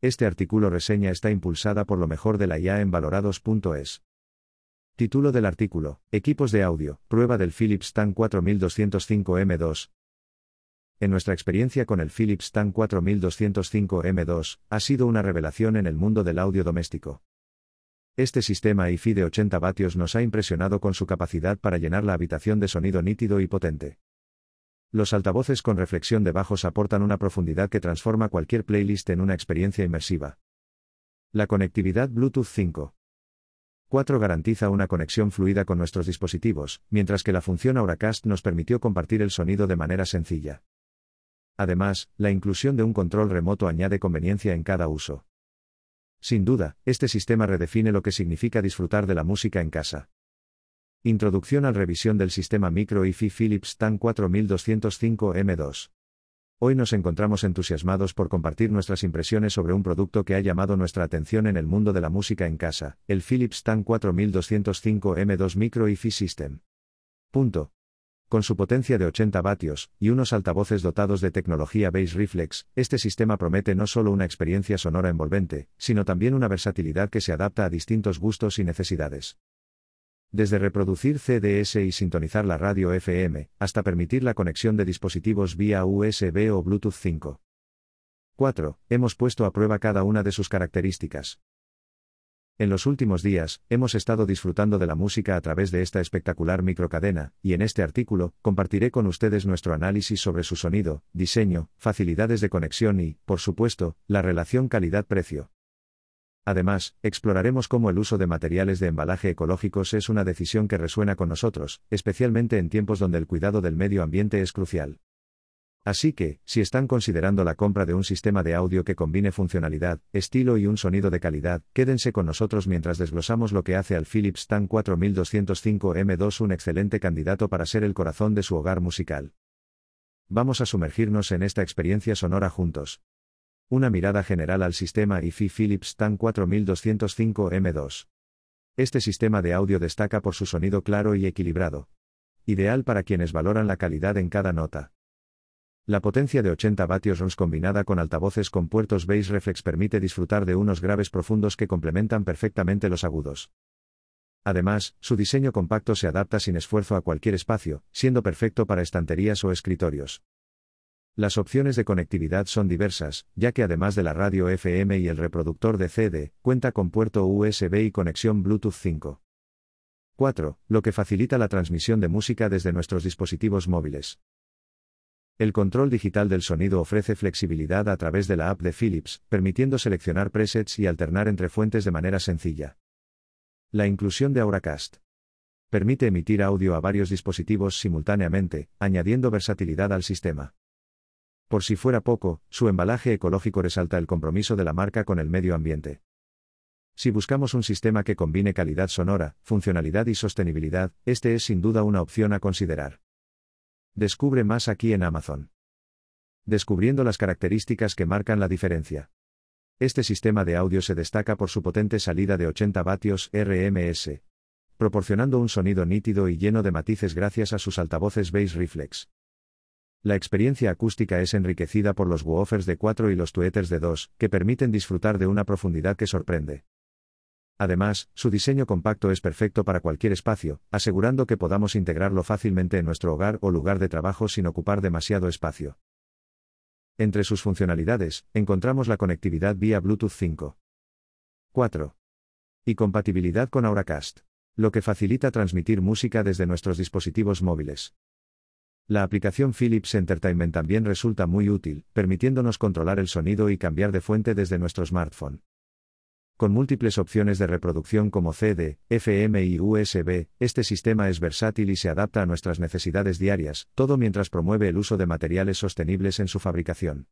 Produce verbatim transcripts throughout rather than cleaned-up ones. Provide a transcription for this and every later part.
Este artículo reseña está impulsada por lo mejor de la I A en valorados punto es. Título del artículo: Equipos de audio, prueba del Philips T A N cuatro mil doscientos cinco M dos. En nuestra experiencia con el Philips T A N cuatro mil doscientos cinco M dos, ha sido una revelación en el mundo del audio doméstico. Este sistema I F I de ochenta vatios nos ha impresionado con su capacidad para llenar la habitación de sonido nítido y potente. Los altavoces con reflexión de bajos aportan una profundidad que transforma cualquier playlist en una experiencia inmersiva. La conectividad Bluetooth cinco punto cuatro garantiza una conexión fluida con nuestros dispositivos, mientras que la función Auracast nos permitió compartir el sonido de manera sencilla. Además, la inclusión de un control remoto añade conveniencia en cada uso. Sin duda, este sistema redefine lo que significa disfrutar de la música en casa. Introducción al revisión del sistema micro I F I Philips T A N cuatro mil doscientos cinco M dos. Hoy nos encontramos entusiasmados por compartir nuestras impresiones sobre un producto que ha llamado nuestra atención en el mundo de la música en casa, el Philips T A N cuatro mil doscientos cinco M dos Micro I F I System. Punto. Con su potencia de ochenta vatios, y unos altavoces dotados de tecnología Bass Reflex, este sistema promete no solo una experiencia sonora envolvente, sino también una versatilidad que se adapta a distintos gustos y necesidades. Desde reproducir C D S y sintonizar la radio F M, hasta permitir la conexión de dispositivos vía U S B o Bluetooth cinco punto cuatro, hemos puesto a prueba cada una de sus características. En los últimos días, hemos estado disfrutando de la música a través de esta espectacular microcadena, y en este artículo, compartiré con ustedes nuestro análisis sobre su sonido, diseño, facilidades de conexión y, por supuesto, la relación calidad-precio. Además, exploraremos cómo el uso de materiales de embalaje ecológicos es una decisión que resuena con nosotros, especialmente en tiempos donde el cuidado del medio ambiente es crucial. Así que, si están considerando la compra de un sistema de audio que combine funcionalidad, estilo y un sonido de calidad, quédense con nosotros mientras desglosamos lo que hace al Philips T A N cuatro mil doscientos cinco M dos un excelente candidato para ser el corazón de su hogar musical. Vamos a sumergirnos en esta experiencia sonora juntos. Una mirada general al sistema I F I Philips T A N cuatro mil doscientos cinco M dos. Este sistema de audio destaca por su sonido claro y equilibrado. Ideal para quienes valoran la calidad en cada nota. La potencia de ochenta vatios R O M S combinada con altavoces con puertos Bass Reflex permite disfrutar de unos graves profundos que complementan perfectamente los agudos. Además, su diseño compacto se adapta sin esfuerzo a cualquier espacio, siendo perfecto para estanterías o escritorios. Las opciones de conectividad son diversas, ya que además de la radio F M y el reproductor de C D, cuenta con puerto U S B y conexión Bluetooth cinco punto cuatro, lo que facilita la transmisión de música desde nuestros dispositivos móviles. El control digital del sonido ofrece flexibilidad a través de la app de Philips, permitiendo seleccionar presets y alternar entre fuentes de manera sencilla. La inclusión de Auracast permite emitir audio a varios dispositivos simultáneamente, añadiendo versatilidad al sistema. Por si fuera poco, su embalaje ecológico resalta el compromiso de la marca con el medio ambiente. Si buscamos un sistema que combine calidad sonora, funcionalidad y sostenibilidad, este es sin duda una opción a considerar. Descubre más aquí en Amazon. Descubriendo las características que marcan la diferencia. Este sistema de audio se destaca por su potente salida de ochenta vatios R M S, proporcionando un sonido nítido y lleno de matices gracias a sus altavoces Bass Reflex. La experiencia acústica es enriquecida por los woofers de cuatro y los tweeters de dos, que permiten disfrutar de una profundidad que sorprende. Además, su diseño compacto es perfecto para cualquier espacio, asegurando que podamos integrarlo fácilmente en nuestro hogar o lugar de trabajo sin ocupar demasiado espacio. Entre sus funcionalidades, encontramos la conectividad vía Bluetooth cinco punto cuatro y compatibilidad con Auracast, lo que facilita transmitir música desde nuestros dispositivos móviles. La aplicación Philips Entertainment también resulta muy útil, permitiéndonos controlar el sonido y cambiar de fuente desde nuestro smartphone. Con múltiples opciones de reproducción como C D, F M y U S B, este sistema es versátil y se adapta a nuestras necesidades diarias, todo mientras promueve el uso de materiales sostenibles en su fabricación.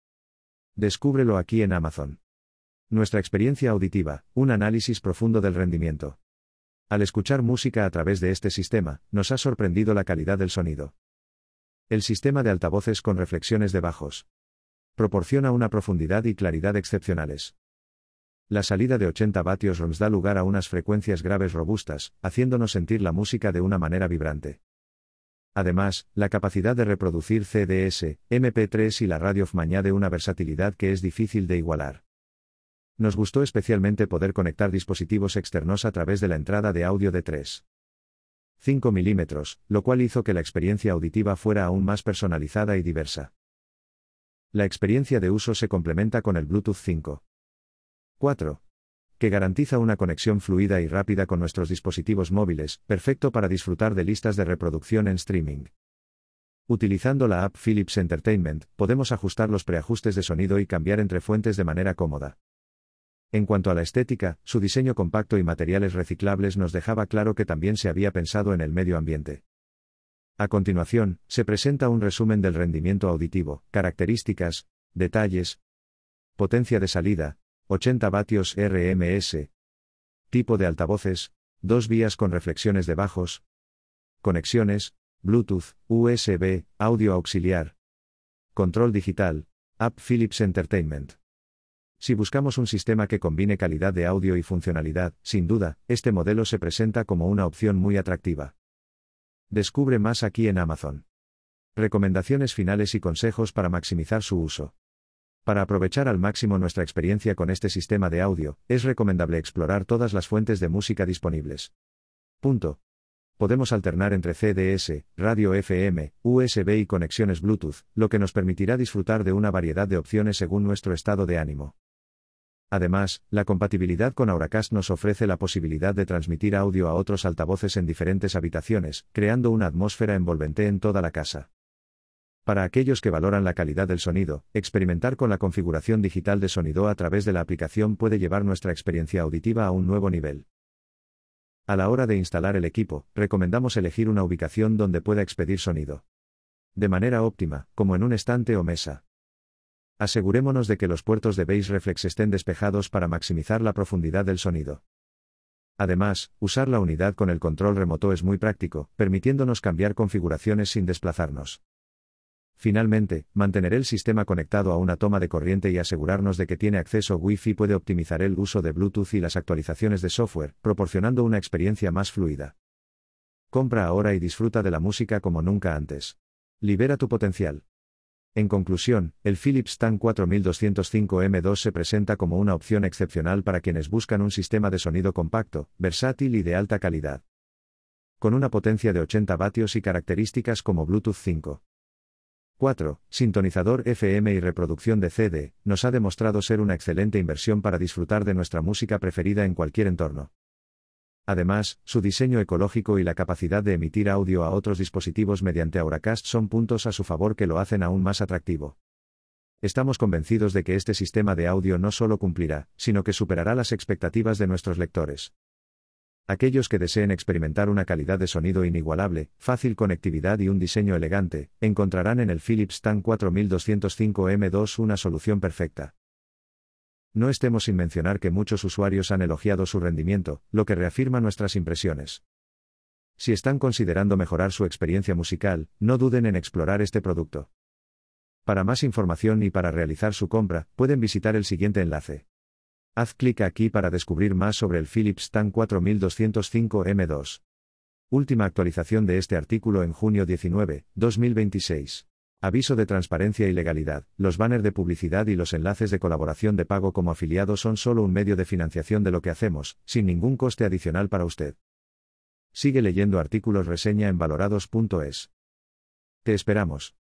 Descúbrelo aquí en Amazon. Nuestra experiencia auditiva, un análisis profundo del rendimiento. Al escuchar música a través de este sistema, nos ha sorprendido la calidad del sonido. El sistema de altavoces con reflexiones de bajos proporciona una profundidad y claridad excepcionales. La salida de ochenta vatios R O M S da lugar a unas frecuencias graves robustas, haciéndonos sentir la música de una manera vibrante. Además, la capacidad de reproducir C D S, M P tres y la radio F M añade una versatilidad que es difícil de igualar. Nos gustó especialmente poder conectar dispositivos externos a través de la entrada de audio de tres punto cinco milímetros, lo cual hizo que la experiencia auditiva fuera aún más personalizada y diversa. La experiencia de uso se complementa con el Bluetooth cinco punto cuatro, que garantiza una conexión fluida y rápida con nuestros dispositivos móviles, perfecto para disfrutar de listas de reproducción en streaming. Utilizando la app Philips Entertainment, podemos ajustar los preajustes de sonido y cambiar entre fuentes de manera cómoda. En cuanto a la estética, su diseño compacto y materiales reciclables nos dejaba claro que también se había pensado en el medio ambiente. A continuación, se presenta un resumen del rendimiento auditivo, características, detalles, potencia de salida, ochenta vatios R M S, tipo de altavoces, dos vías con reflexiones de bajos, conexiones, Bluetooth, U S B, audio auxiliar, control digital, app Philips Entertainment. Si buscamos un sistema que combine calidad de audio y funcionalidad, sin duda, este modelo se presenta como una opción muy atractiva. Descubre más aquí en Amazon. Recomendaciones finales y consejos para maximizar su uso. Para aprovechar al máximo nuestra experiencia con este sistema de audio, es recomendable explorar todas las fuentes de música disponibles. Punto. Podemos alternar entre C D S, radio F M, U S B y conexiones Bluetooth, lo que nos permitirá disfrutar de una variedad de opciones según nuestro estado de ánimo. Además, la compatibilidad con Auracast nos ofrece la posibilidad de transmitir audio a otros altavoces en diferentes habitaciones, creando una atmósfera envolvente en toda la casa. Para aquellos que valoran la calidad del sonido, experimentar con la configuración digital de sonido a través de la aplicación puede llevar nuestra experiencia auditiva a un nuevo nivel. A la hora de instalar el equipo, recomendamos elegir una ubicación donde pueda expedir sonido de manera óptima, como en un estante o mesa. Asegurémonos de que los puertos de Bass Reflex estén despejados para maximizar la profundidad del sonido. Además, usar la unidad con el control remoto es muy práctico, permitiéndonos cambiar configuraciones sin desplazarnos. Finalmente, mantener el sistema conectado a una toma de corriente y asegurarnos de que tiene acceso Wi-Fi puede optimizar el uso de Bluetooth y las actualizaciones de software, proporcionando una experiencia más fluida. Compra ahora y disfruta de la música como nunca antes. Libera tu potencial. En conclusión, el Philips T A N cuatro mil doscientos cinco M dos se presenta como una opción excepcional para quienes buscan un sistema de sonido compacto, versátil y de alta calidad. Con una potencia de ochenta vatios y características como Bluetooth cinco punto cuatro, sintonizador F M y reproducción de C D, nos ha demostrado ser una excelente inversión para disfrutar de nuestra música preferida en cualquier entorno. Además, su diseño ecológico y la capacidad de emitir audio a otros dispositivos mediante Auracast son puntos a su favor que lo hacen aún más atractivo. Estamos convencidos de que este sistema de audio no solo cumplirá, sino que superará las expectativas de nuestros lectores. Aquellos que deseen experimentar una calidad de sonido inigualable, fácil conectividad y un diseño elegante, encontrarán en el Philips T A N cuatro mil doscientos cinco M dos una solución perfecta. No estemos sin mencionar que muchos usuarios han elogiado su rendimiento, lo que reafirma nuestras impresiones. Si están considerando mejorar su experiencia musical, no duden en explorar este producto. Para más información y para realizar su compra, pueden visitar el siguiente enlace. Haz clic aquí para descubrir más sobre el Philips T A N cuatro mil doscientos cinco M dos. Última actualización de este artículo en junio diecinueve, dos mil veintiséis. Aviso de transparencia y legalidad. Los banners de publicidad y los enlaces de colaboración de pago como afiliado son solo un medio de financiación de lo que hacemos, sin ningún coste adicional para usted. Sigue leyendo artículos reseña en valorados punto es. Te esperamos.